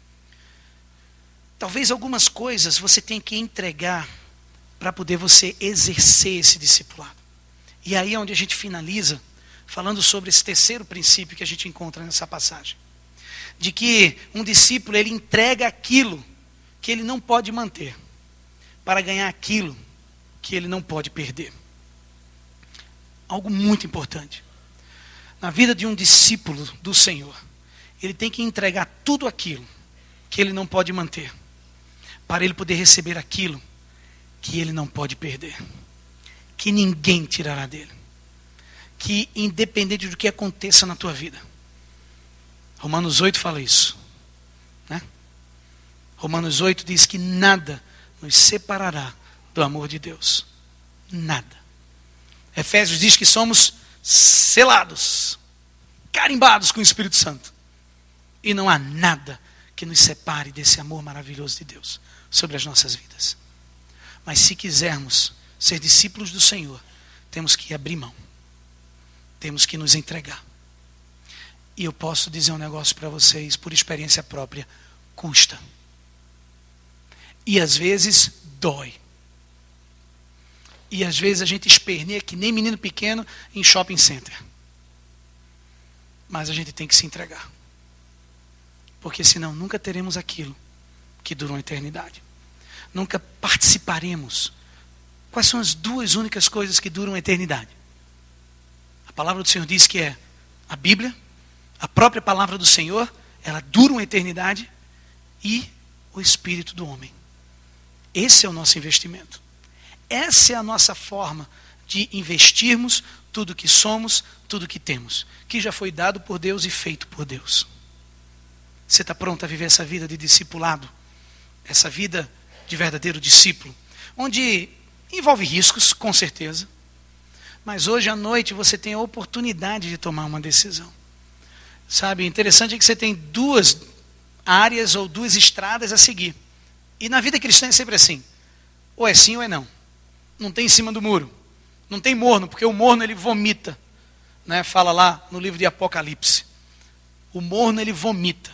Talvez algumas coisas você tenha que entregar para poder você exercer esse discipulado. E aí é onde a gente finaliza, falando sobre esse terceiro princípio que a gente encontra nessa passagem. De que um discípulo, ele entrega aquilo que ele não pode manter, para ganhar aquilo que ele não pode perder. Algo muito importante. Na vida de um discípulo do Senhor, ele tem que entregar tudo aquilo que ele não pode manter, para ele poder receber aquilo que ele não pode perder, que ninguém tirará dele, que independente do que aconteça na tua vida. Romanos oito fala isso, né? Romanos oito diz que nada nos separará do amor de Deus. Nada. Efésios diz que somos selados, carimbados com o Espírito Santo. E não há nada que nos separe desse amor maravilhoso de Deus sobre as nossas vidas. Mas se quisermos ser discípulos do Senhor, temos que abrir mão. Temos que nos entregar. E eu posso dizer um negócio para vocês, por experiência própria, custa. E às vezes dói. E às vezes a gente esperneia que nem menino pequeno em shopping center. Mas a gente tem que se entregar. Porque senão nunca teremos aquilo que dura uma eternidade. Nunca participaremos. Quais são as duas únicas coisas que duram uma eternidade? A palavra do Senhor diz que é a Bíblia, a própria palavra do Senhor, ela dura uma eternidade, e o Espírito do homem. Esse é o nosso investimento. Essa é a nossa forma de investirmos tudo que somos, tudo que temos, que já foi dado por Deus e feito por Deus. Você está pronto a viver essa vida de discipulado? Essa vida de verdadeiro discípulo? Onde envolve riscos, com certeza. Mas hoje à noite você tem a oportunidade de tomar uma decisão. Sabe, o interessante é que você tem duas áreas ou duas estradas a seguir. E na vida cristã é sempre assim. Ou é sim ou é não. Não tem em cima do muro. Não tem morno, porque o morno ele vomita. Né? Fala lá no livro de Apocalipse. O morno ele vomita.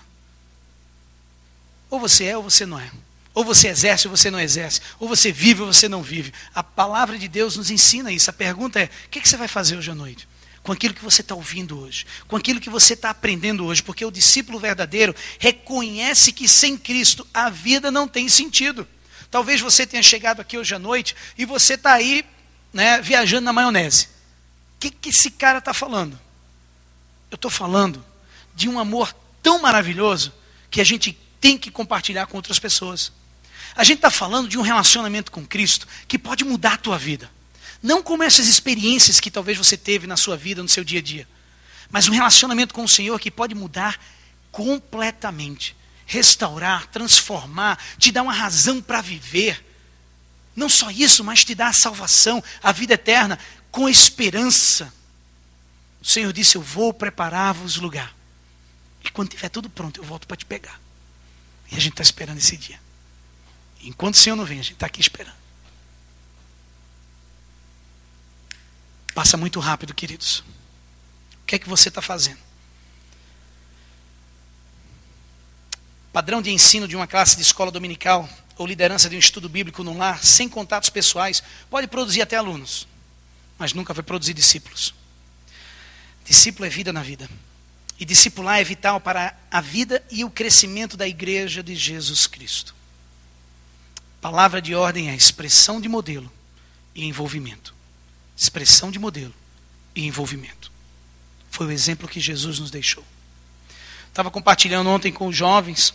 Ou você é ou você não é. Ou você exerce ou você não exerce. Ou você vive ou você não vive. A palavra de Deus nos ensina isso. A pergunta é, o que você vai fazer hoje à noite? Com aquilo que você está ouvindo hoje. Com aquilo que você está aprendendo hoje. Porque o discípulo verdadeiro reconhece que sem Cristo a vida não tem sentido. Talvez você tenha chegado aqui hoje à noite e você está aí, né, viajando na maionese. O que, que esse cara está falando? Eu estou falando de um amor tão maravilhoso que a gente tem que compartilhar com outras pessoas. A gente está falando de um relacionamento com Cristo que pode mudar a tua vida. Não como essas experiências que talvez você teve na sua vida, no seu dia a dia. Mas um relacionamento com o Senhor que pode mudar completamente. Restaurar, transformar, te dar uma razão para viver. Não só isso, mas te dar a salvação, a vida eterna, com esperança. O Senhor disse, eu vou preparar-vos lugar. E quando tiver tudo pronto, eu volto para te pegar. E a gente está esperando esse dia. E enquanto o Senhor não vem, a gente está aqui esperando. Passa muito rápido, queridos. O que é que você está fazendo? Padrão de ensino de uma classe de escola dominical ou liderança de um estudo bíblico no lar, sem contatos pessoais, pode produzir até alunos, mas nunca vai produzir discípulos. Discípulo é vida na vida. E discipular é vital para a vida e o crescimento da igreja de Jesus Cristo. Palavra de ordem é expressão de modelo e envolvimento. Expressão de modelo e envolvimento. Foi o exemplo que Jesus nos deixou. Estava compartilhando ontem com os jovens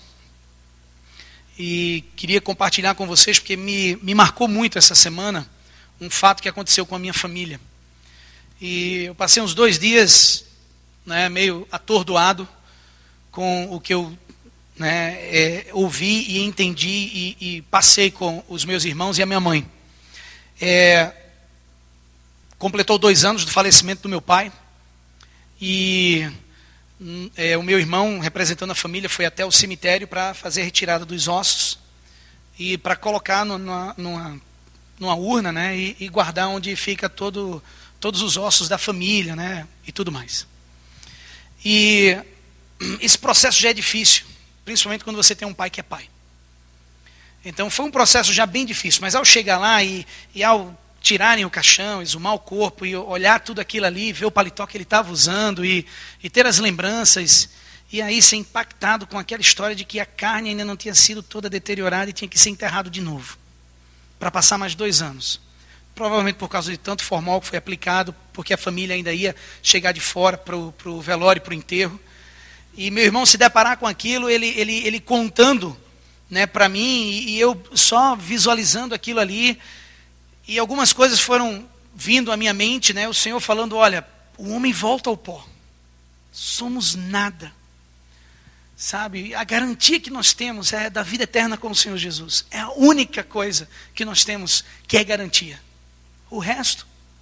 e queria compartilhar com vocês porque me, me marcou muito essa semana um fato que aconteceu com a minha família. E eu passei uns dois dias, né, meio atordoado com o que eu, né, é, ouvi e entendi e, e passei com os meus irmãos e a minha mãe. É, completou dois anos do falecimento do meu pai e é, o meu irmão, representando a família, foi até o cemitério para fazer a retirada dos ossos e para colocar no, numa, numa, numa urna, né, e, e guardar onde fica todo, todos os ossos da família, né, e tudo mais. E esse processo já é difícil, principalmente quando você tem um pai que é pai. Então foi um processo já bem difícil, mas ao chegar lá e, e ao tirarem o caixão, exumar o corpo e olhar tudo aquilo ali, ver o paletó que ele estava usando e, e ter as lembranças, e aí ser impactado com aquela história de que a carne ainda não tinha sido toda deteriorada e tinha que ser enterrado de novo, para passar mais dois anos. Provavelmente por causa de tanto formal que foi aplicado, porque a família ainda ia chegar de fora para o velório, para o enterro. E meu irmão se deparar com aquilo, ele, ele, ele contando, né, para mim, e, e eu só visualizando aquilo ali. E algumas coisas foram vindo à minha mente, né, o Senhor falando, olha, o homem volta ao pó. Somos nada. Sabe, a garantia que nós temos é da vida eterna com o Senhor Jesus. É a única coisa que nós temos que é garantia. O resto,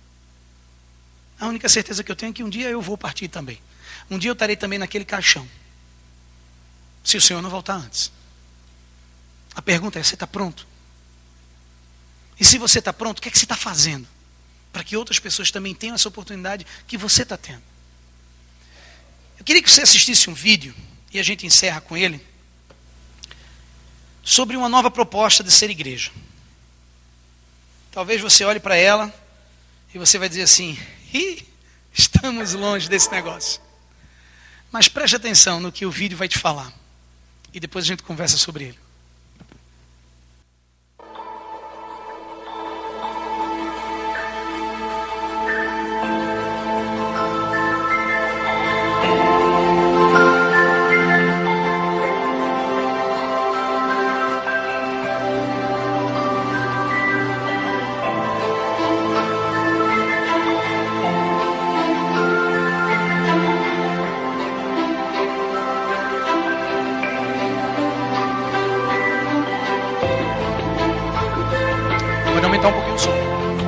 a única certeza que eu tenho é que um dia eu vou partir também. Um dia eu estarei também naquele caixão. Se o Senhor não voltar antes. A pergunta é, você está pronto? E se você está pronto, o que é que você está fazendo? Para que outras pessoas também tenham essa oportunidade que você está tendo. Eu queria que você assistisse um vídeo, e a gente encerra com ele, sobre uma nova proposta de ser igreja. Talvez você olhe para ela e você vai dizer assim: ih, estamos longe desse negócio. Mas preste atenção no que o vídeo vai te falar. E depois a gente conversa sobre ele. Aumentar um pouquinho o som.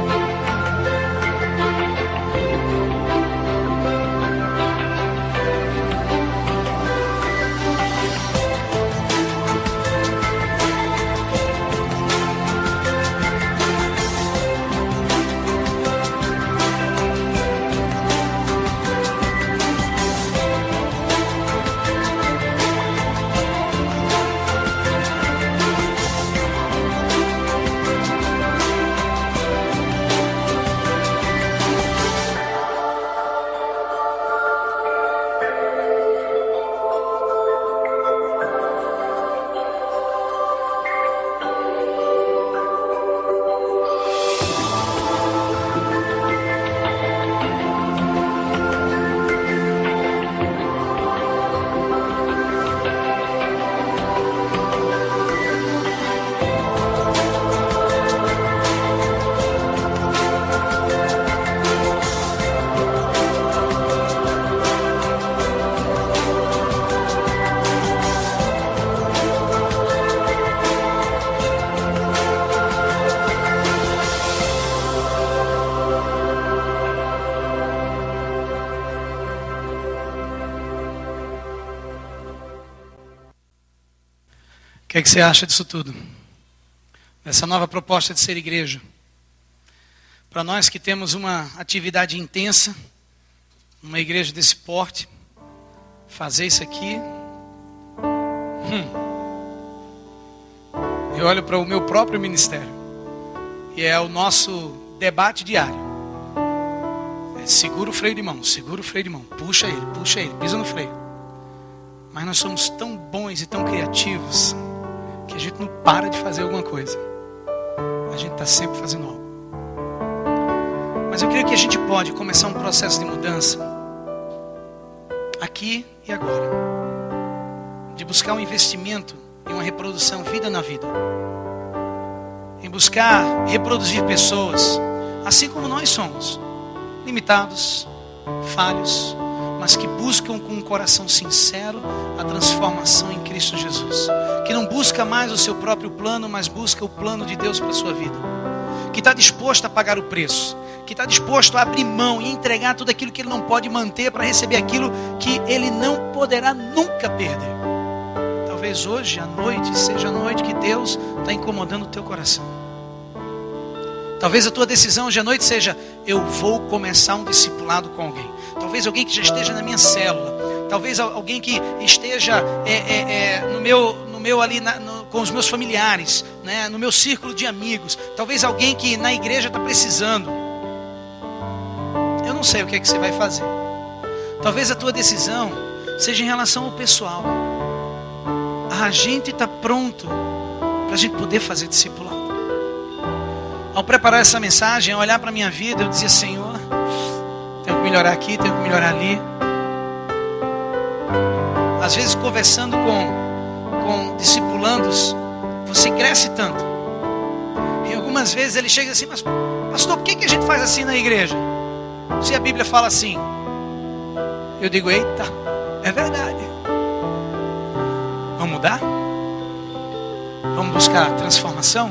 O que é que você acha disso tudo? Dessa nova proposta de ser igreja? Para nós que temos uma atividade intensa, uma igreja desse porte, fazer isso aqui, hum, eu olho para o meu próprio ministério, e é o nosso debate diário. É, segura o freio de mão, segura o freio de mão, puxa ele, puxa ele, pisa no freio. Mas nós somos tão bons e tão criativos que a gente não para de fazer alguma coisa. A gente está sempre fazendo algo. Mas eu creio que a gente pode começar um processo de mudança aqui e agora, de buscar um investimento em uma reprodução vida na vida, em buscar reproduzir pessoas assim como nós somos, limitados, falhos, mas que buscam com um coração sincero a transformação em Cristo Jesus, que não busca mais o seu próprio plano, mas busca o plano de Deus para a sua vida, que está disposto a pagar o preço, que está disposto a abrir mão e entregar tudo aquilo que ele não pode manter para receber aquilo que ele não poderá nunca perder. Talvez hoje à noite seja a noite que Deus está incomodando o teu coração. Talvez a tua decisão hoje à noite seja: eu vou começar um discipulado com alguém. Talvez alguém que já esteja na minha célula. Talvez alguém que esteja é, é, é, no meu, no meu ali na, no, com os meus familiares, né, no meu círculo de amigos. Talvez alguém que na igreja está precisando. Eu não sei o que é que você vai fazer. Talvez a tua decisão seja em relação ao pessoal. A gente está pronto para a gente poder fazer discipulado. Ao preparar essa mensagem, ao olhar para a minha vida, eu dizia: Senhor, tenho que melhorar aqui, tenho que melhorar ali. Às vezes conversando com, com discipulandos, você cresce tanto. E algumas vezes ele chega assim: mas pastor, por que, que a gente faz assim na igreja? Se a Bíblia fala assim. Eu digo: eita, é verdade. Vamos mudar? Vamos buscar transformação?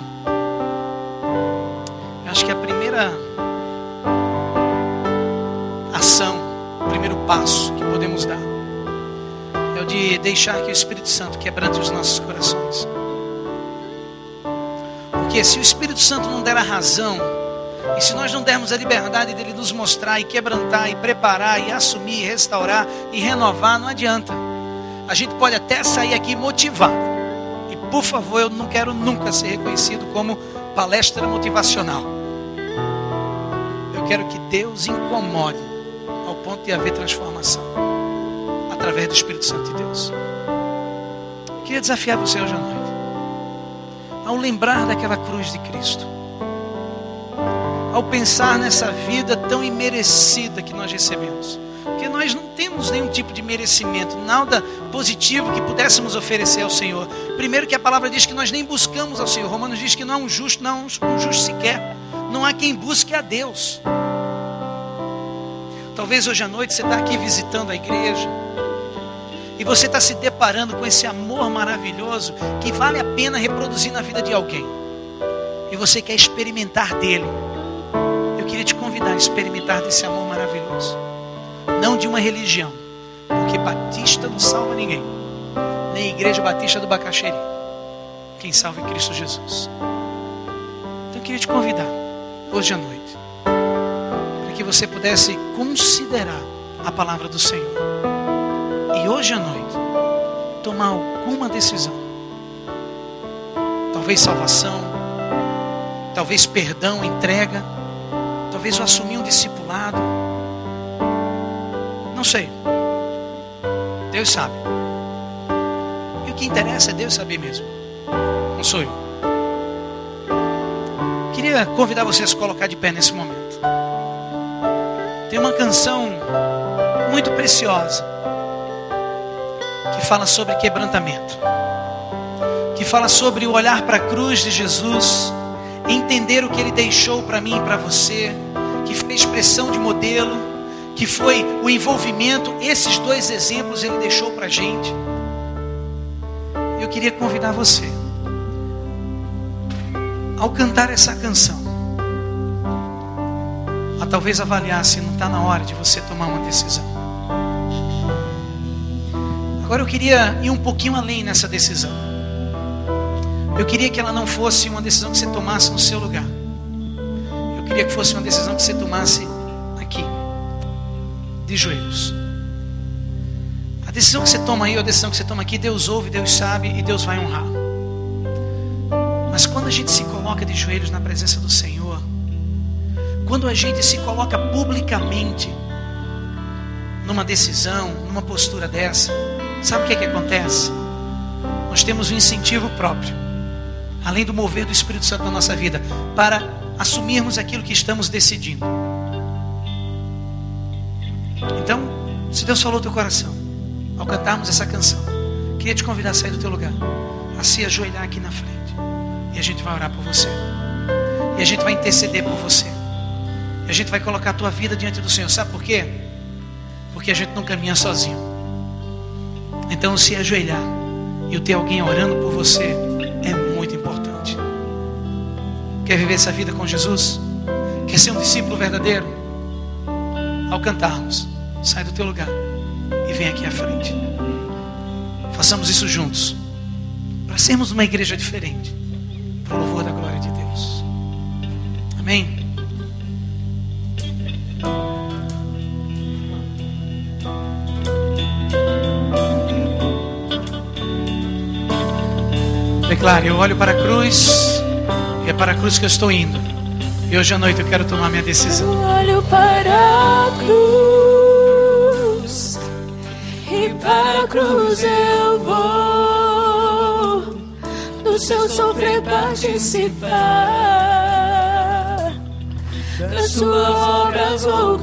Eu acho que a primeira ação, o primeiro passo que podemos dar é o de deixar que o Espírito Santo quebrante os nossos corações. Porque se o Espírito Santo não der a razão, e se nós não dermos a liberdade dele nos mostrar e quebrantar e preparar e assumir, e restaurar e renovar, não adianta. A gente pode até sair aqui motivado. E por favor, eu não quero nunca ser reconhecido como palestra motivacional. quero que Deus incomode ao ponto de haver transformação através do Espírito Santo de Deus. Eu queria desafiar você hoje à noite, ao lembrar daquela cruz de Cristo, ao pensar nessa vida tão imerecida que nós recebemos, porque nós não temos nenhum tipo de merecimento, nada positivo que pudéssemos oferecer ao Senhor. Primeiro que a palavra diz que nós nem buscamos ao Senhor. Romanos diz que não há um justo, não há um justo sequer. Não há quem busque a Deus. Talvez hoje à noite você está aqui visitando a igreja e você está se deparando com esse amor maravilhoso que vale a pena reproduzir na vida de alguém. E você quer experimentar dele. Eu queria te convidar a experimentar desse amor maravilhoso. Não de uma religião, porque Batista não salva ninguém, nem Igreja Batista do Bacaxeri. Quem salva é Cristo Jesus. Então eu queria te convidar hoje à noite para que você pudesse considerar a palavra do Senhor e hoje à noite tomar alguma decisão. Talvez salvação, talvez perdão, entrega, talvez assumir um discipulado. Não sei. Deus sabe. E o que interessa é Deus saber mesmo. Não sou eu. Queria convidar você a se colocar de pé nesse momento. Tem uma canção muito preciosa que fala sobre quebrantamento, que fala sobre o olhar para a cruz de Jesus, entender o que Ele deixou para mim e para você, que foi a expressão de modelo, que foi o envolvimento. Esses dois exemplos Ele deixou para a gente. Eu queria convidar você, ao cantar essa canção, a talvez avaliar se não está na hora de você tomar uma decisão. Agora eu queria ir um pouquinho além nessa decisão. Eu queria que ela não fosse uma decisão que você tomasse no seu lugar. Eu queria que fosse uma decisão que você tomasse aqui, de joelhos. A decisão que você toma aí, ou a decisão que você toma aqui, Deus ouve, Deus sabe e Deus vai honrar. Mas quando a gente se coloca de joelhos na presença do Senhor, quando a gente se coloca publicamente numa decisão, numa postura dessa, sabe o que é que acontece? Nós temos um incentivo próprio, além do mover do Espírito Santo na nossa vida, para assumirmos aquilo que estamos decidindo. Então, se Deus falou no teu coração, ao cantarmos essa canção, queria te convidar a sair do teu lugar, a se ajoelhar aqui na frente. E a gente vai orar por você. E a gente vai interceder por você. E a gente vai colocar a tua vida diante do Senhor. Sabe por quê? Porque a gente não caminha sozinho. Então, se ajoelhar e ter alguém orando por você é muito importante. Quer viver essa vida com Jesus? Quer ser um discípulo verdadeiro? Ao cantarmos, sai do teu lugar e vem aqui à frente. Façamos isso juntos, para sermos uma igreja diferente, para o louvor da glória de Deus. Amém? Declare: eu olho para a cruz, e é para a cruz que eu estou indo. E hoje à noite eu quero tomar minha decisão. Eu olho para a cruz, e para a cruz eu vou, do seu sofrer participar, das suas obras vou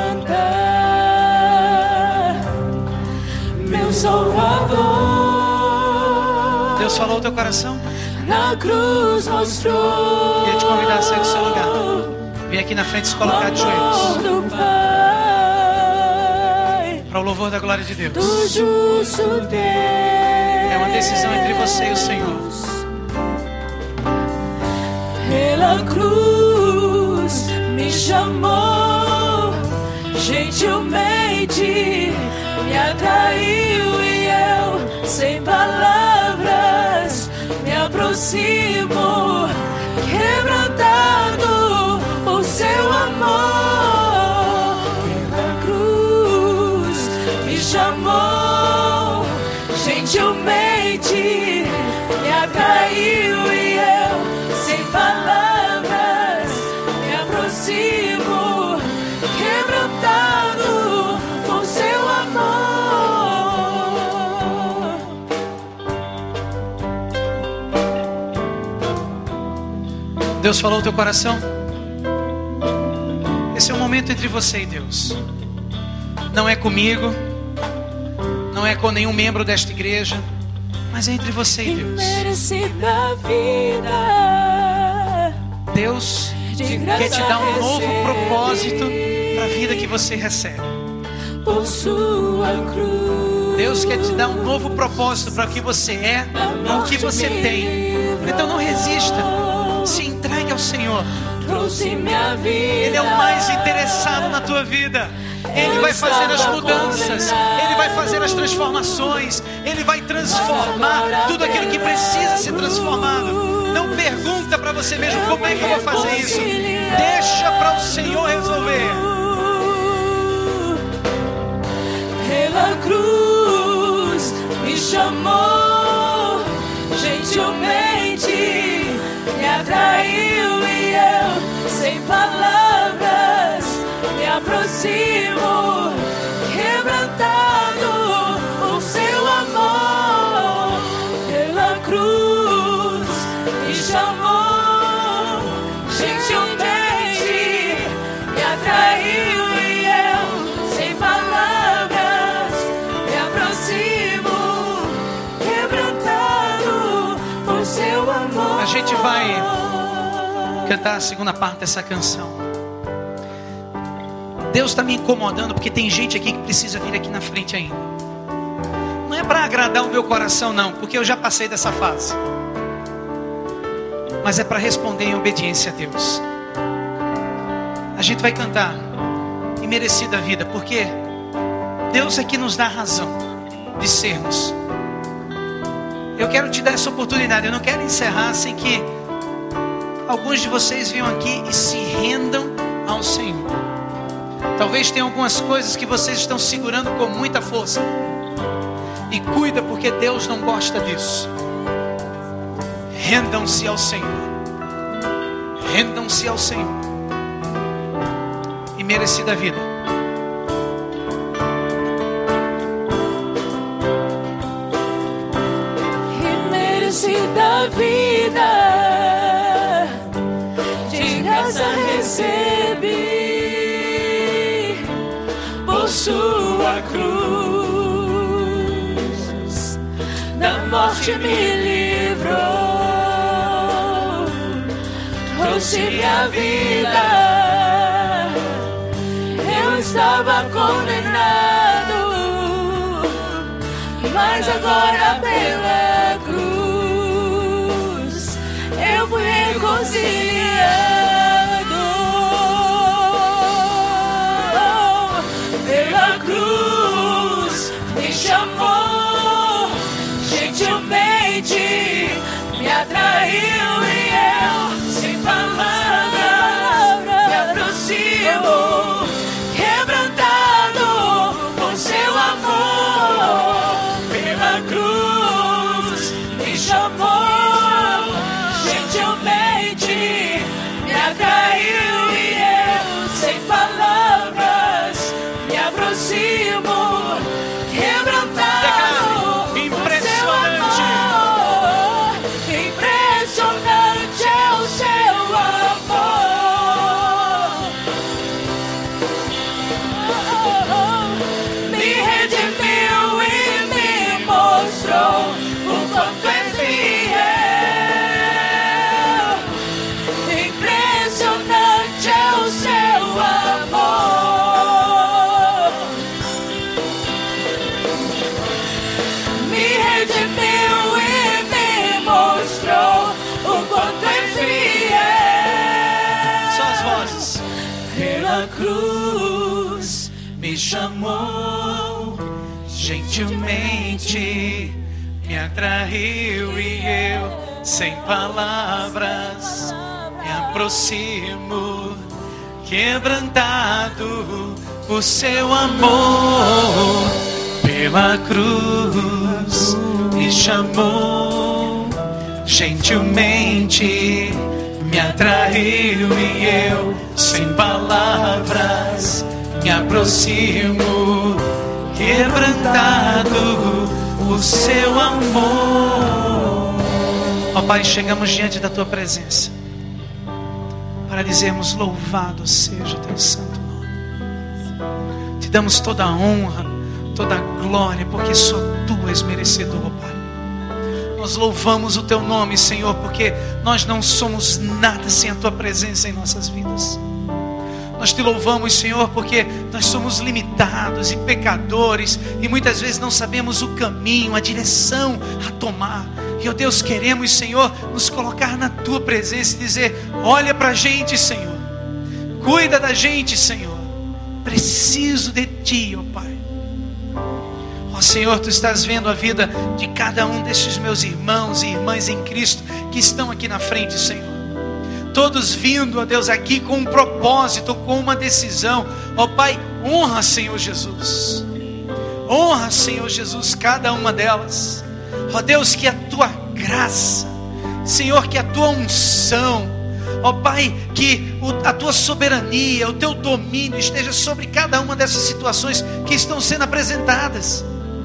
cantar, meu Salvador. Deus falou ao teu coração? Na cruz mostrou. Queria te convidar a sair do seu lugar. Vem aqui na frente se colocar de joelhos, para o louvor da glória de Deus. Do justo Deus. É uma decisão entre você e o Senhor. Pela cruz me chamou, gentilmente me atraiu, e eu, sem palavras, me aproximo, quebrantado por seu amor. Pela cruz me chamou, gentilmente me atraiu, e eu, sem palavras, me aproximo, Deus falou ao teu coração? Esse é um momento entre você e Deus. Não é comigo, não é com nenhum membro desta igreja, mas é entre você e Deus. Imerecida vida, Deus de quer te dar um graça novo recebi propósito para a vida que você recebe. por sua cruz. Deus quer te dar um novo propósito para o que você é, para o que você tem. Então não resista, se entregue ao Senhor. Trouxe minha vida. Ele é o mais interessado na tua vida. Ele vai fazer as mudanças, Ele vai fazer as transformações, Ele vai transformar tudo aquilo que precisa ser transformado. Não pergunta para você mesmo como é que eu vou fazer isso. Deixa para o Senhor resolver. Pela cruz me chamou, gentilmente me atraiu e eu, sem palavras, me aproximo, quebrantado por seu amor. Pela cruz me chamou, gentilmente me atraiu e eu, sem palavras, me aproximo, quebrantado por seu amor. A gente vai cantar a segunda parte dessa canção. Deus está me incomodando porque tem gente aqui que precisa vir aqui na frente ainda. Não é para agradar o meu coração não, porque eu já passei dessa fase. Mas é para responder em obediência a Deus. A gente vai cantar Imerecida Vida, porque Deus é que nos dá a razão de sermos. Eu quero te dar essa oportunidade. Eu não quero encerrar sem que alguns de vocês venham aqui e se rendam ao Senhor. Talvez tenha algumas coisas que vocês estão segurando com muita força. E cuida, porque Deus não gosta disso. Rendam-se ao Senhor. Rendam-se ao Senhor. Imerecida Vida. Imerecida vida, de graça recebi, por sua cruz, da morte me livrou, trouxe minha vida. Eu estava condenado, mas agora pela cruz eu fui reconciliado. Pela cruz me chamou, gentilmente me atraiu e eu, sem palavras, me aproximo, quebrantado por seu amor. Pela cruz me chamou, gentilmente me atraiu e eu, sem palavras, me aproximo, quebrantado por seu amor. Impressionante é o seu amor. Me redimiu e me mostrou o quanto é fiel. Impressionante é o seu amor. Me redimiu e me mostrou o quanto é fiel. Só as vozes. Pela cruz Me chamou, gentilmente me atraiu e eu, sem palavras, me aproximo, quebrantado por seu amor. Pela cruz me chamou, gentilmente me atraiu e eu, sem palavras, me aproximo, quebrantado por seu amor. Ó Pai, chegamos diante da Tua presença. para dizermos: louvado seja o teu santo nome. Te damos toda a honra, toda a glória, porque só tu és merecedor, Pai. Nós louvamos o teu nome, Senhor, porque nós não somos nada sem a tua presença em nossas vidas. Nós te louvamos, Senhor, porque nós somos limitados e pecadores e muitas vezes não sabemos o caminho, a direção a tomar. E, ó Deus, queremos, Senhor, nos colocar na tua presença e dizer: olha para a gente, Senhor, cuida da gente, Senhor, preciso de ti, ó Pai. Ó Senhor, tu estás vendo a vida de cada um destes meus irmãos e irmãs em Cristo que estão aqui na frente, Senhor. Todos vindo, ó Deus, aqui com um propósito, com uma decisão. Ó Pai, honra, Senhor Jesus. Honra, Senhor Jesus, cada uma delas. Ó Deus, que a tua graça, Senhor, que a tua unção, ó Pai, que a tua soberania, o teu domínio esteja sobre cada uma dessas situações que estão sendo apresentadas.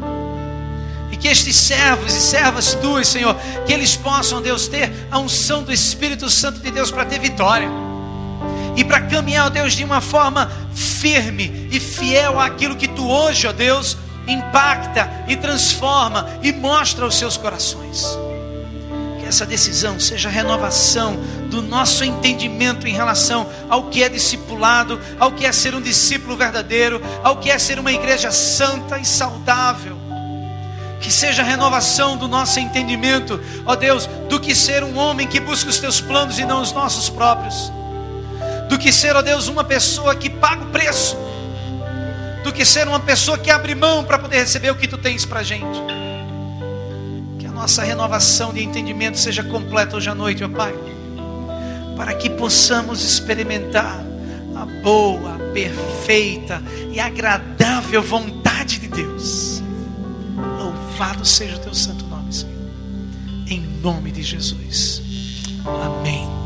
E que estes servos e servas tuas, Senhor, que eles possam, Deus, ter a unção do Espírito Santo de Deus para ter vitória. E para caminhar, ó Deus, de uma forma firme e fiel àquilo que tu hoje, ó Deus, impacta e transforma e mostra aos seus corações. Que essa decisão seja a renovação do nosso entendimento em relação ao que é discipulado, ao que é ser um discípulo verdadeiro, ao que é ser uma igreja santa e saudável. Que seja a renovação do nosso entendimento, ó Deus, do que ser um homem que busca os teus planos e não os nossos próprios. Do que ser, ó Deus, uma pessoa que paga o preço. Do que ser uma pessoa que abre mão para poder receber o que tu tens para a gente. Que a nossa renovação de entendimento seja completa hoje à noite, ó Pai. Para que possamos experimentar a boa, perfeita e agradável vontade de Deus. Louvado seja o teu santo nome, Senhor. Em nome de Jesus. Amém.